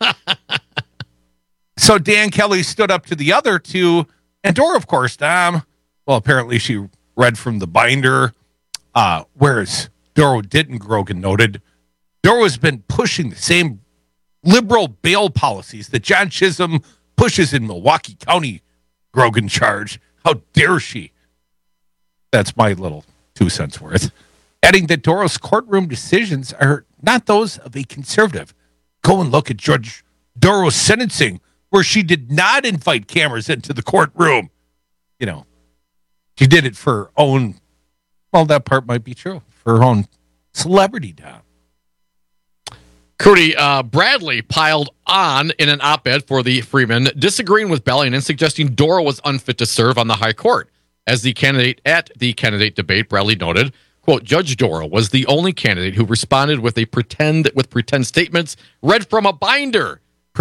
So Dan Kelly stood up to the other 2. And Dorow, of course, apparently she read from the binder, whereas Dorow didn't, Grogan noted. Dorow has been pushing the same liberal bail policies that John Chisholm pushes in Milwaukee County, Grogan charged. How dare she? That's my little 2 cents worth. Adding that Dorow's courtroom decisions are not those of a conservative. Go and look at Judge Dorow's sentencing, where she did not invite cameras into the courtroom. She did it for her own, well, that part might be true, for her own celebrity, Dom. Crudy, Bradley piled on in an op-ed for the Freeman, disagreeing with Belling and suggesting Dorow was unfit to serve on the high court. As the candidate at the candidate debate, Bradley noted, quote, Judge Dorow was the only candidate who responded with pretend statements read from a binder.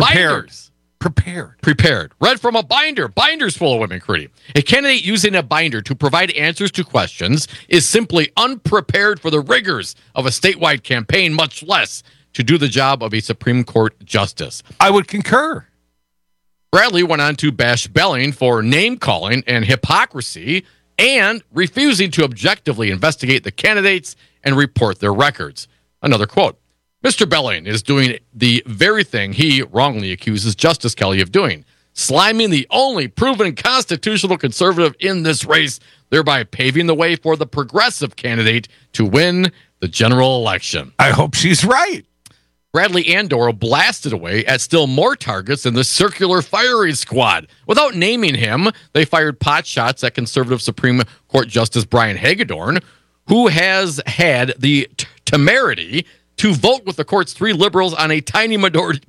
Prepared. Read from a binder. Binders full of women, Crudy. A candidate using a binder to provide answers to questions is simply unprepared for the rigors of a statewide campaign, much less to do the job of a Supreme Court justice. I would concur. Bradley went on to bash Belling for name-calling and hypocrisy and refusing to objectively investigate the candidates and report their records. Another quote, Mr. Belling is doing the very thing he wrongly accuses Justice Kelly of doing, sliming the only proven constitutional conservative in this race, thereby paving the way for the progressive candidate to win the general election. I hope she's right. Bradley and Dorow blasted away at still more targets in the circular firing squad. Without naming him, they fired pot shots at conservative Supreme Court Justice Brian Hagedorn, who has had the temerity to vote with the court's 3 liberals on a tiny minority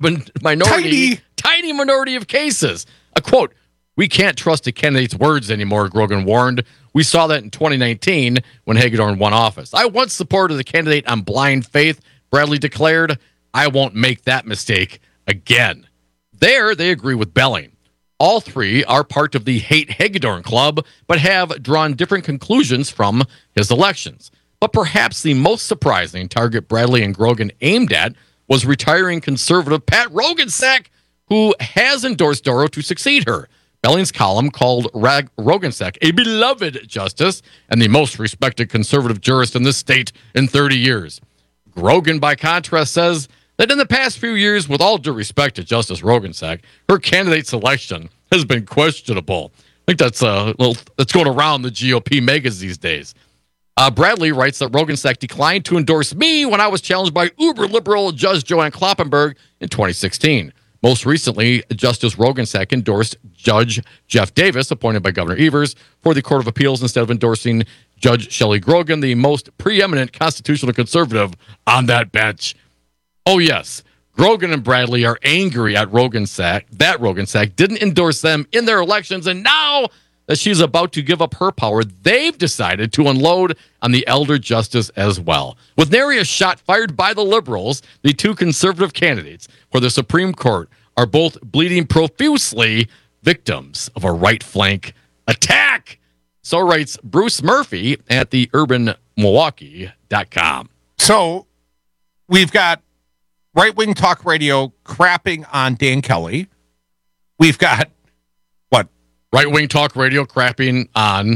of cases. A quote, we can't trust a candidate's words anymore, Grogan warned. We saw that in 2019 when Hagedorn won office. I once supported the candidate on blind faith, Bradley declared. I won't make that mistake again. There, they agree with Belling. All 3 are part of the Hate Hagedorn Club, but have drawn different conclusions from his elections. But perhaps the most surprising target Bradley and Grogan aimed at was retiring conservative Pat Roggensack, who has endorsed Dorow to succeed her. Belling's column called Roggensack a beloved justice and the most respected conservative jurist in this state in 30 years. Grogan, by contrast, says that in the past few years, with all due respect to Justice Roggensack, her candidate selection has been questionable. think that's going around the GOP megas these days. Bradley writes that Roggensack declined to endorse me when I was challenged by uber-liberal Judge Joanne Kloppenberg in 2016. Most recently, Justice Roggensack endorsed Judge Jeff Davis, appointed by Governor Evers, for the Court of Appeals instead of endorsing Judge Shelley Grogan, the most preeminent constitutional conservative on that bench. Oh, yes. Grogan and Bradley are angry at Roggensack, that Roggensack didn't endorse them in their elections, and now that she's about to give up her power, they've decided to unload on the elder justice as well. With nary a shot fired by the liberals, the two conservative candidates for the Supreme Court are both bleeding profusely, victims of a right flank attack. So writes Bruce Murphy at the urbanmilwaukee.com. So we've got right-wing talk radio crapping on Dan Kelly. We've got what? Right-wing talk radio crapping on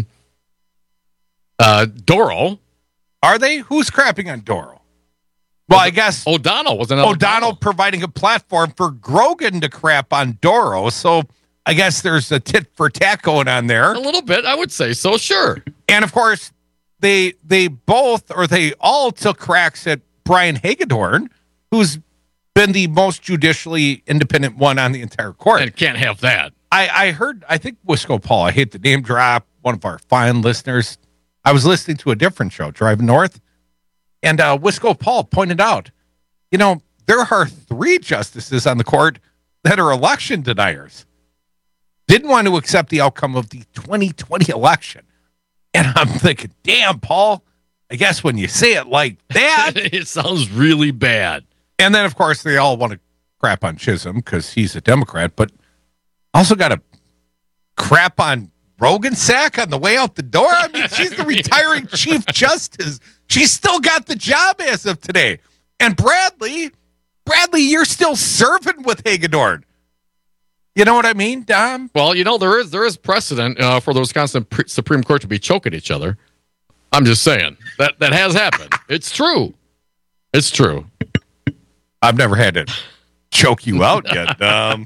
Doro. Are they? Who's crapping on Doro? Well, I guess O'Donnell was O'Donnell providing a platform for Grogan to crap on Doro. So I guess there's a tit for tat going on there. A little bit, I would say so, sure. And of course, they all took cracks at Brian Hagedorn, who's been the most judicially independent one on the entire court. And can't have that. I heard, I think Wisco Paul, I hate the name drop, one of our fine listeners. I was listening to a different show, Driving North, and Wisco Paul pointed out, there are 3 justices on the court that are election deniers. Didn't want to accept the outcome of the 2020 election. And I'm thinking, damn, Paul, I guess when you say it like that, it sounds really bad. And then, of course, they all want to crap on Chisholm because he's a Democrat, but also got to crap on Roggensack on the way out the door. I mean, she's the retiring Chief Justice. She's still got the job as of today. And Bradley, you're still serving with Hagedorn. You know what I mean, Dom? Well, there is precedent for the Wisconsin Supreme Court to be choking each other. I'm just saying that has happened. It's true. It's true. I've never had to choke you out yet.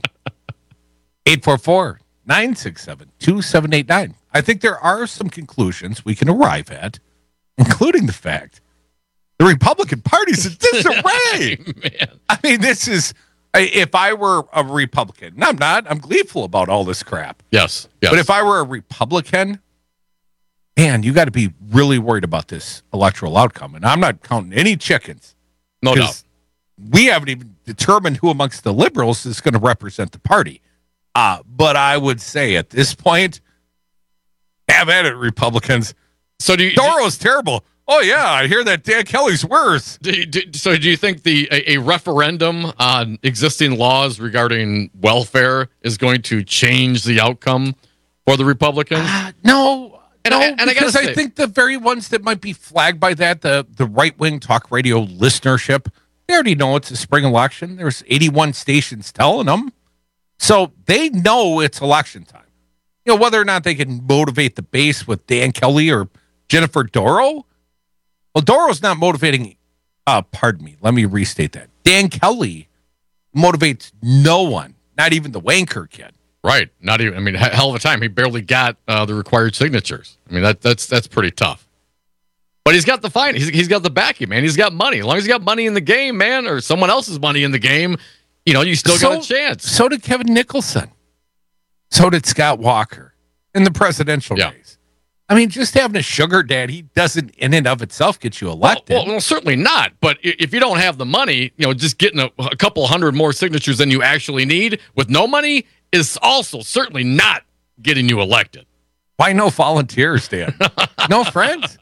844-967-2789. I think there are some conclusions we can arrive at, including the fact the Republican Party's in disarray. Man. I mean, this is, if I were a Republican, and I'm not, I'm gleeful about all this crap. Yes. But if I were a Republican, man, you got to be really worried about this electoral outcome. And I'm not counting any chickens. No doubt. We haven't even determined who amongst the liberals is going to represent the party. But I would say at this point, have at it, Republicans. So Doro's terrible. Oh, yeah, I hear that Dan Kelly's worse. Do you think a referendum on existing laws regarding welfare is going to change the outcome for the Republicans? No. I say, think the very ones that might be flagged by that, the right-wing talk radio listenership, they already know it's a spring election. There's 81 stations telling them. So they know it's election time. Whether or not they can motivate the base with Dan Kelly or Jennifer Doro. Well, Doro's not motivating, pardon me, let me restate that. Dan Kelly motivates no one, not even the wanker kid. Right. Not even, hell of a time. He barely got the required signatures. That's pretty tough. But he's got the fine. He's got the backing, man. He's got money. As long as he's got money in the game, man, or someone else's money in the game, you still got a chance. So did Kevin Nicholson. So did Scott Walker in the presidential race. Just having a sugar daddy doesn't in and of itself get you elected. Well, certainly not. But if you don't have the money, just getting a couple hundred more signatures than you actually need with no money is also certainly not getting you elected. Why no volunteers, Dan? No friends?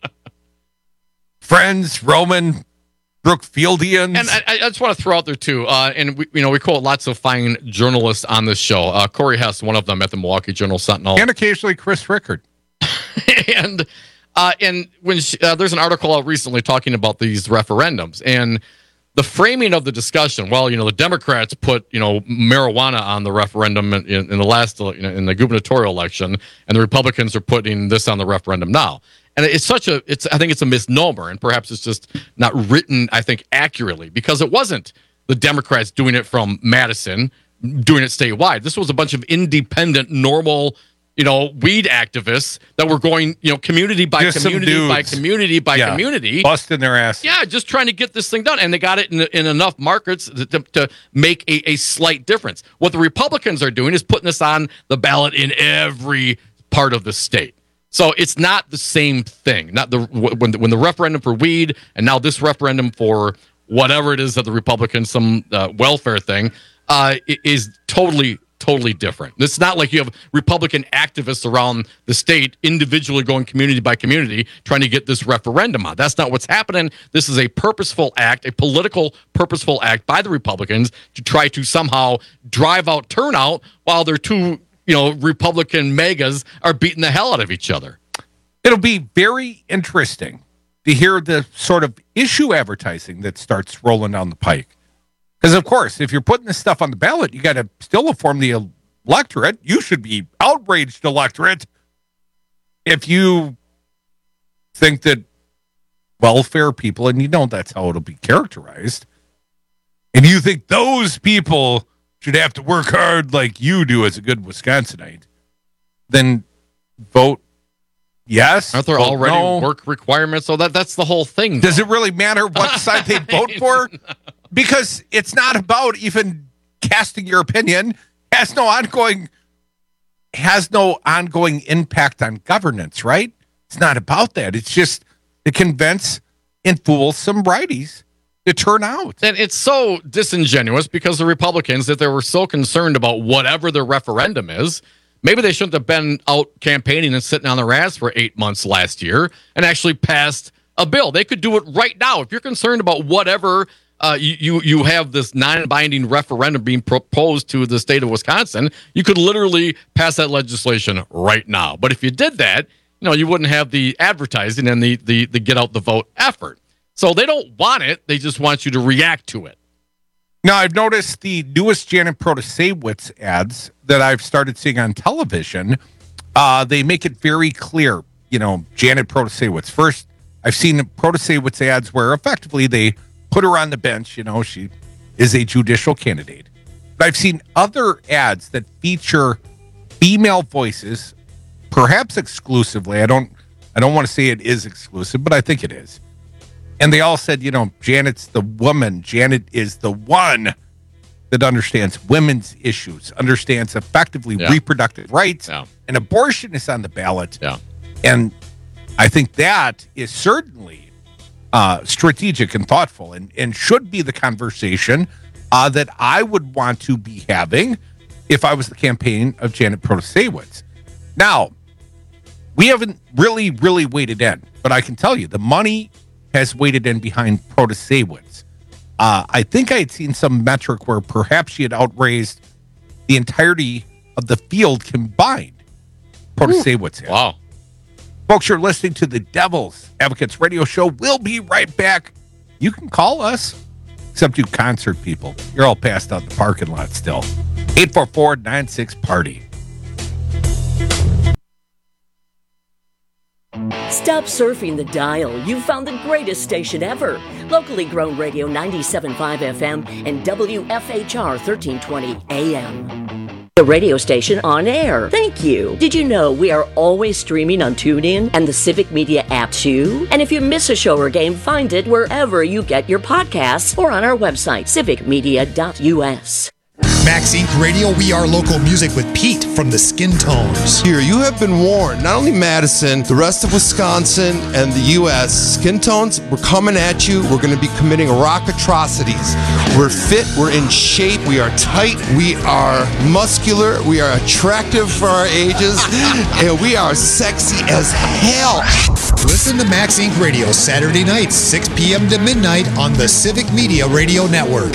Friends, Roman, Brookfieldians. And I just want to throw out there, too, and we quote lots of fine journalists on this show. Corey Hess, one of them at the Milwaukee Journal-Sentinel. And occasionally Chris Rickard. and when there's an article out recently talking about these referendums, and the framing of the discussion, the Democrats put, marijuana on the referendum in the last, in the gubernatorial election, and the Republicans are putting this on the referendum now. And I think it's a misnomer, and perhaps it's just not written, I think, accurately, because it wasn't the Democrats doing it from Madison, doing it statewide. This was a bunch of independent, normal weed activists that were going, community by Just community by community by community. Busting their ass. Yeah, just trying to get this thing done. And they got it in enough markets to make a slight difference. What the Republicans are doing is putting this on the ballot in every part of the state. So it's not the same thing. Not when the referendum for weed and now this referendum for whatever it is that the Republicans, some welfare thing, is totally different. It's not like you have Republican activists around the state individually going community by community trying to get this referendum on. That's not what's happening. This is a purposeful act, a political purposeful act by the Republicans to try to somehow drive out turnout while their two Republican megas are beating the hell out of each other. It'll be very interesting to hear the sort of issue advertising that starts rolling down the pike. Because, of course, if you're putting this stuff on the ballot, you got to still inform the electorate. You should be outraged, electorate, if you think that welfare people, and that's how it'll be characterized, and you think those people should have to work hard like you do as a good Wisconsinite, then vote yes. Aren't there already work requirements? So that's the whole thing. Does it really matter what side they vote for? Because it's not about even casting your opinion. Has no ongoing impact on governance, right? It's not about that. It's just to convince and fool some righties to turn out. And it's so disingenuous because the Republicans, if they were so concerned about whatever their referendum is, maybe they shouldn't have been out campaigning and sitting on their ass for 8 months last year and actually passed a bill. They could do it right now. If you're concerned about whatever you have this non-binding referendum being proposed to the state of Wisconsin, you could literally pass that legislation right now. But if you did that, you wouldn't have the advertising and the get out the vote effort. So they don't want it. They just want you to react to it. Now, I've noticed the newest Janet Protasewicz ads that I've started seeing on television, they make it very clear, Janet Protasewicz. First, I've seen Protasewicz ads where effectively they put her on the bench. She is a judicial candidate. But I've seen other ads that feature female voices, perhaps exclusively. I don't want to say it is exclusive, but I think it is. And they all said, Janet's the woman. Janet is the one that understands women's issues, understands effectively reproductive rights, and abortion is on the ballot. Yeah. And I think that is certainly strategic and thoughtful and should be the conversation that I would want to be having if I was the campaign of Janet Protasewicz. Now, we haven't really weighted in, but I can tell you the money has weighted in behind Protasewicz. I think I had seen some metric where perhaps she had outraised the entirety of the field combined. Protasewicz. Wow. Folks, you're listening to the Devil's Advocates Radio Show. We'll be right back. You can call us, except you concert people. You're all passed out in the parking lot still. 844-96-PARTY. Stop surfing the dial. You've found the greatest station ever. Locally grown radio 97.5 FM and WFHR 1320 AM. The radio station on air. Thank you. Did you know we are always streaming on TuneIn and the Civic Media app too? And if you miss a show or game, find it wherever you get your podcasts or on our website, civicmedia.us. Max Inc. Radio, we are local music with Pete from the Skin Tones. Here, you have been warned. Not only Madison, the rest of Wisconsin and the U.S. Skin Tones, we're coming at you. We're going to be committing rock atrocities. We're fit. We're in shape. We are tight. We are muscular. We are attractive for our ages. And we are sexy as hell. Listen to Max Inc. Radio Saturday nights, 6 p.m. to midnight on the Civic Media Radio Network.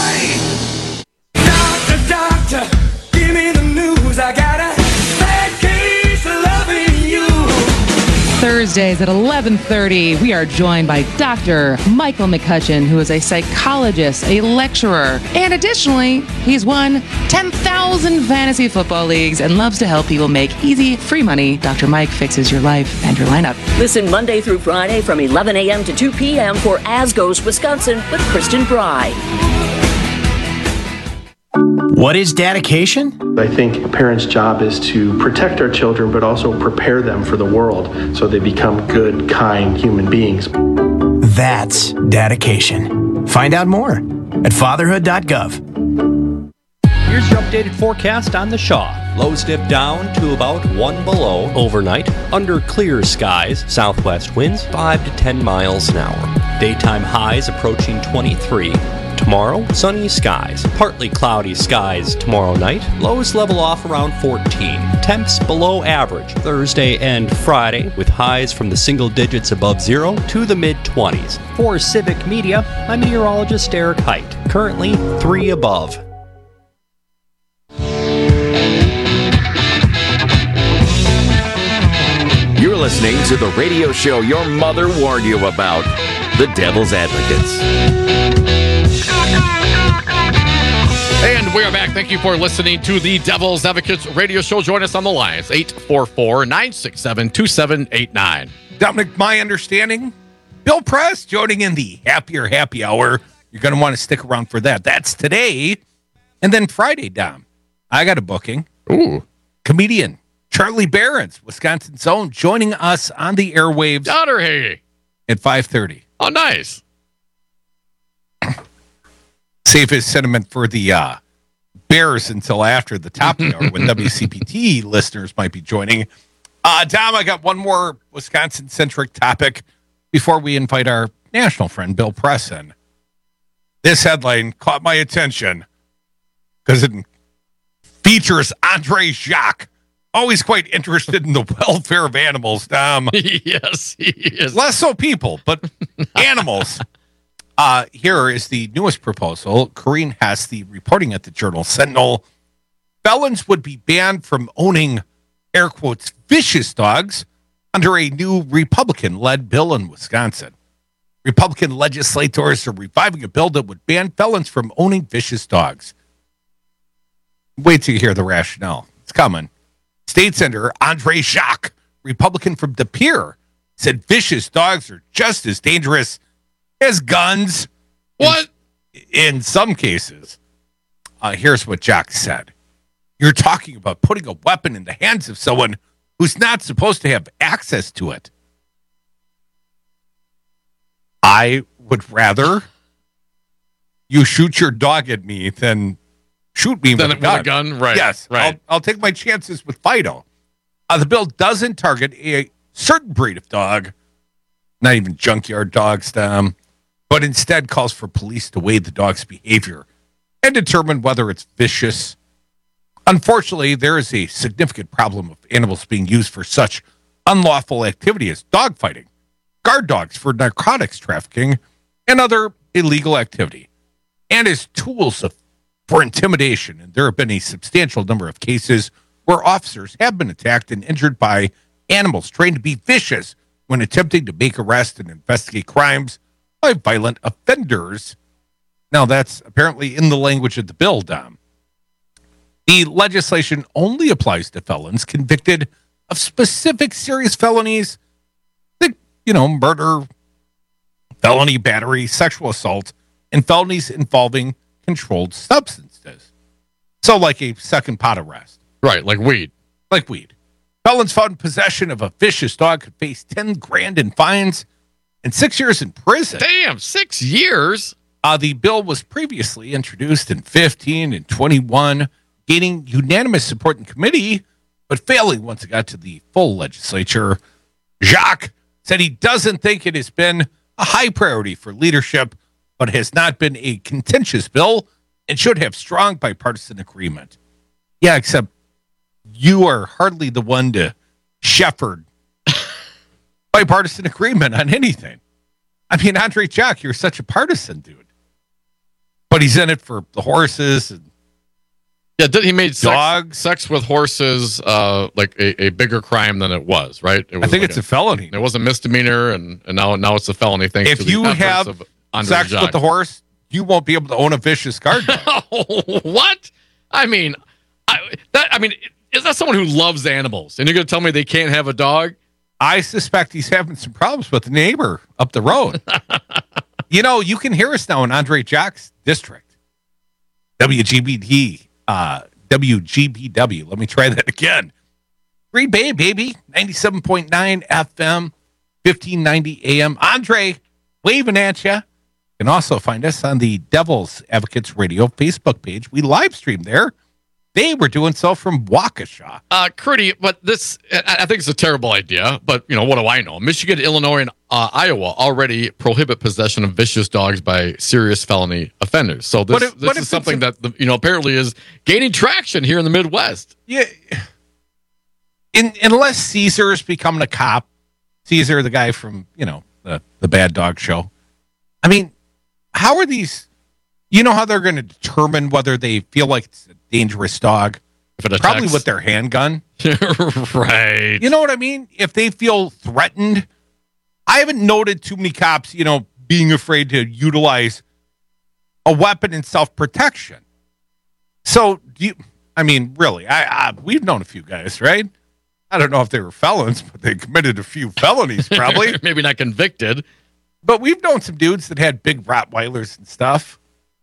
Doctor, give me the news. I got a bad case of loving you. Thursdays at 11:30, we are joined by Dr. Michael McCutcheon, who is a psychologist, a lecturer, and additionally, he's won 10,000 fantasy football leagues and loves to help people make easy, free money. Dr. Mike fixes your life and your lineup. Listen Monday through Friday from 11 a.m. to 2 p.m. for As Goes Wisconsin with Kristen Bry. What is dedication? I think a parent's job is to protect our children, but also prepare them for the world so they become good, kind human beings. That's dedication. Find out more at fatherhood.gov. Here's your updated forecast on the Shaw. Lows dip down to about 1 below overnight. Under clear skies, southwest winds 5 to 10 miles an hour. Daytime highs approaching 23. Tomorrow, sunny skies. Partly cloudy skies tomorrow night. Lows level off around 14. Temps below average Thursday and Friday, with highs from the single digits above zero to the mid-20s. For Civic Media, I'm meteorologist Eric Height. Currently 3 above. You're listening to the radio show your mother warned you about, The Devil's Advocates. And we are back. Thank you for listening to the Devil's Advocates radio show. Join us on the lines, 844-967-2789. Dominic, my understanding, Bill Press joining in the Happier Happy Hour. You're going to want to stick around for that. That's today. And then Friday, Dom, I got a booking. Ooh. Comedian Charlie Behrens, Wisconsin's own, joining us on the airwaves. Hey. At 5:30. Oh, nice. Save his sentiment for the Bears until after the top of the hour when WCPT listeners might be joining. Dom, I got one more Wisconsin-centric topic before we invite our national friend, Bill Press, in. This headline caught my attention because it features Andre Jacques, always quite interested in the welfare of animals, Dom. Yes, he is. Less so people, but animals. Here is the newest proposal. Corrine Hesse reporting at the Journal Sentinel. Felons would be banned from owning, air quotes, vicious dogs under a new Republican-led bill in Wisconsin. Republican legislators are reviving a bill that would ban felons from owning vicious dogs. Wait till you hear the rationale. It's coming. State Senator Andre Jacques, Republican from De Pere, said vicious dogs are just as dangerous as guns. What? In some cases. Here's what Jacques said. You're talking about putting a weapon in the hands of someone who's not supposed to have access to it. I would rather you shoot your dog at me than shoot me with a gun. Right. Yes. Right. I'll take my chances with Fido. The bill doesn't target a certain breed of dog, not even junkyard dogs, but instead calls for police to weigh the dog's behavior and determine whether it's vicious. Unfortunately, there is a significant problem of animals being used for such unlawful activity as dogfighting, guard dogs for narcotics trafficking, and other illegal activity, and as tools for intimidation. And there have been a substantial number of cases where officers have been attacked and injured by animals trained to be vicious when attempting to make arrests and investigate crimes by violent offenders. Now, that's apparently in the language of the bill, Dom. The legislation only applies to felons convicted of specific serious felonies, like, murder, felony battery, sexual assault, and felonies involving controlled substances. So like a second pot arrest. Right, like weed. Like weed. Felons found in possession of a vicious dog could face $10,000 in fines and 6 years in prison. Damn, 6 years? The bill was previously introduced in 15 and 21, gaining unanimous support in committee, but failing once it got to the full legislature. Jacques said he doesn't think it has been a high priority for leadership, but has not been a contentious bill and should have strong bipartisan agreement. Yeah, except you are hardly the one to shepherd bipartisan agreement on anything. I mean, Andre Jacques, you're such a partisan dude. But he's in it for the horses. And yeah, he made dogs. Sex with horses like a bigger crime than it was, right? It was I think it's a felony. It was a misdemeanor, and now it's a felony. Thanks to if you have sex with the horse, you won't be able to own a vicious guard dog. What? I mean, is that someone who loves animals? And you're going to tell me they can't have a dog? I suspect he's having some problems with the neighbor up the road. You can hear us now in Andre Jacques' district. WGBT WGBW. Let me try that again. Green Bay, baby. 97.9 FM, 1590 AM. Andre, waving at you. You can also find us on the Devil's Advocates Radio Facebook page. We live stream there. They were doing so from Waukesha. Crudy, but this, I think it's a terrible idea, but, what do I know? Michigan, Illinois, and Iowa already prohibit possession of vicious dogs by serious felony offenders. So this is something that, apparently is gaining traction here in the Midwest. Yeah. Unless Caesar's becoming a cop, Caesar, the guy from, the Bad Dog Show. I mean, how are these... You know how they're going to determine whether they feel like it's a dangerous dog? Probably with their handgun. Right. You know what I mean? If they feel threatened. I haven't noted too many cops, being afraid to utilize a weapon in self-protection. So, really, we've known a few guys, right? I don't know if they were felons, but they committed a few felonies, probably. Maybe not convicted. But we've known some dudes that had big Rottweilers and stuff.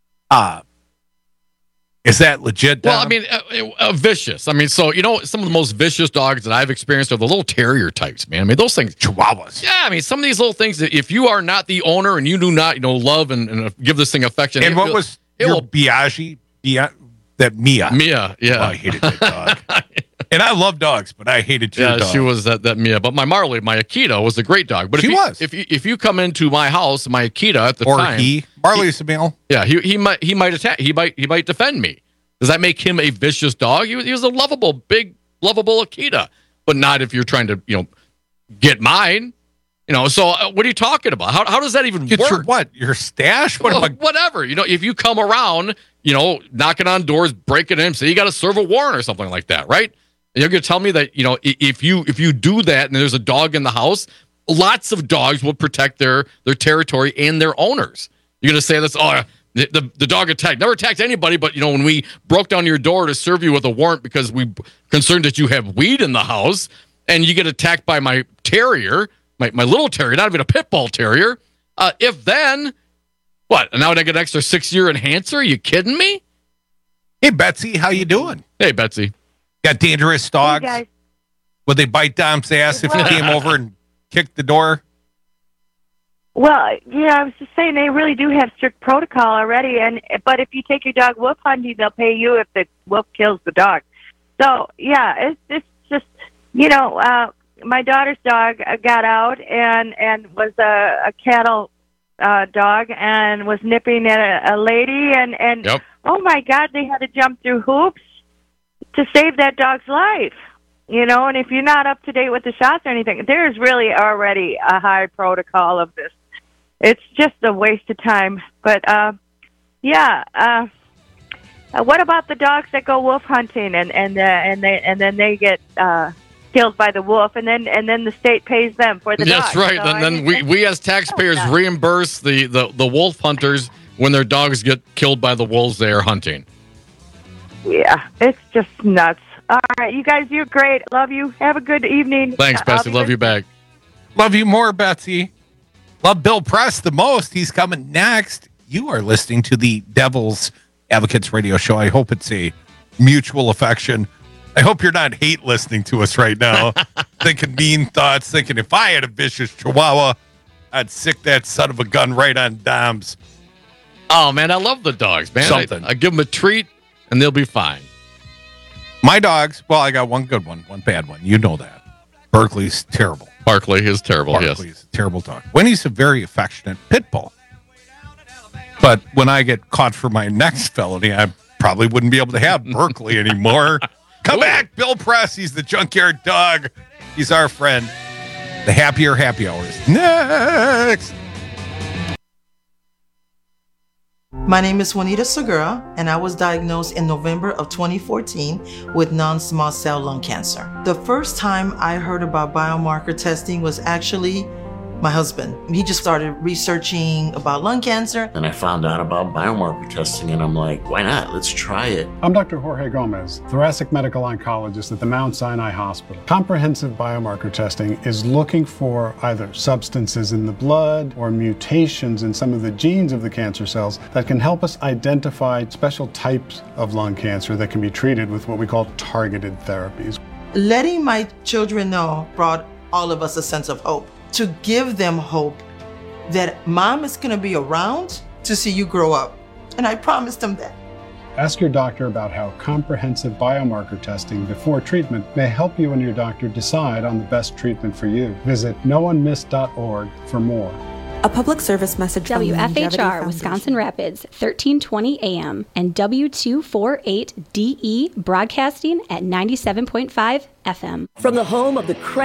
Is that legit, Dom? Well, vicious. So, some of the most vicious dogs that I've experienced are the little terrier types, man. Those things. Chihuahuas. Yeah, some of these little things that if you are not the owner and you do not, love and give this thing affection. And what was your Biaggi? That Mia. Mia, yeah. Oh, I hated that dog. And I love dogs, but I hated your dog. Yeah, she was that Mia. But my Marley, my Akita, was a great dog. But if you come into my house, my Akita at the time, Marley's a male. Yeah, he might attack. He might defend me. Does that make him a vicious dog? He was a lovable, big, lovable Akita, but not if you're trying to get mine. So what are you talking about? How does that even work? Your what? Your stash? Whatever. If you come around, knocking on doors, breaking in, say you got to serve a warrant or something like that, right? And you're going to tell me that, if you do that and there's a dog in the house, lots of dogs will protect their territory and their owners. You're going to say that's, the dog attacked. Never attacked anybody, but, when we broke down your door to serve you with a warrant because we concerned that you have weed in the house and you get attacked by my terrier, my little terrier, not even a pit bull terrier, if then, what, now I get an extra 6-year enhancer? Are you kidding me? Hey, Betsy, how you doing? Hey, Betsy. Got dangerous dogs? Hey, guys. Would they bite Dom's ass if he came over and kicked the door? Well, yeah, I was just saying they really do have strict protocol already. But if you take your dog wolf hunting, they'll pay you if the wolf kills the dog. So, yeah, it's just, my daughter's dog got out and was a cattle dog and was nipping at a lady. And yep. Oh, my God, they had to jump through hoops to save that dog's life, and if you're not up to date with the shots or anything, there's really already a high protocol of this. It's just a waste of time. But, what about the dogs that go wolf hunting and then they get killed by the wolf and then the state pays them for the dog? That's right. So, and then we as taxpayers reimburse the wolf hunters when their dogs get killed by the wolves they are hunting. Yeah, it's just nuts. All right, you guys, you're great. Love you. Have a good evening. Thanks, Betsy. Love you back. Love you more, Betsy. Love Bill Press the most. He's coming next. You are listening to the Devil's Advocates Radio Show. I hope it's a mutual affection. I hope you're not hate listening to us right now, thinking mean thoughts, thinking if I had a vicious Chihuahua, I'd sick that son of a gun right on Dom's. Oh, man, I love the dogs, man. I give them a treat. And they'll be fine. My dogs, well, I got one good one, one bad one. You know that. Berkeley's terrible. Barkley is terrible, Barkley's yes. A terrible dog. Winnie's a very affectionate pit bull. But when I get caught for my next felony, I probably wouldn't be able to have Berkeley anymore. Come back, Bill Press. He's the junkyard dog. He's our friend. The Happier Happy Hours. Next. My name is Juanita Segura, and I was diagnosed in November of 2014 with non-small cell lung cancer. The first time I heard about biomarker testing was actually my husband. He just started researching about lung cancer. And I found out about biomarker testing, and I'm like, why not? Let's try it. I'm Dr. Jorge Gomez, thoracic medical oncologist at the Mount Sinai Hospital. Comprehensive biomarker testing is looking for either substances in the blood or mutations in some of the genes of the cancer cells that can help us identify special types of lung cancer that can be treated with what we call targeted therapies. Letting my children know brought all of us a sense of hope. To give them hope that mom is going to be around to see you grow up. And I promised them that. Ask your doctor about how comprehensive biomarker testing before treatment may help you and your doctor decide on the best treatment for you. Visit noonemiss.org for more. A public service message from WFHR, Wisconsin Rapids, 1320 AM, and W248DE broadcasting at 97.5 FM. From the home of the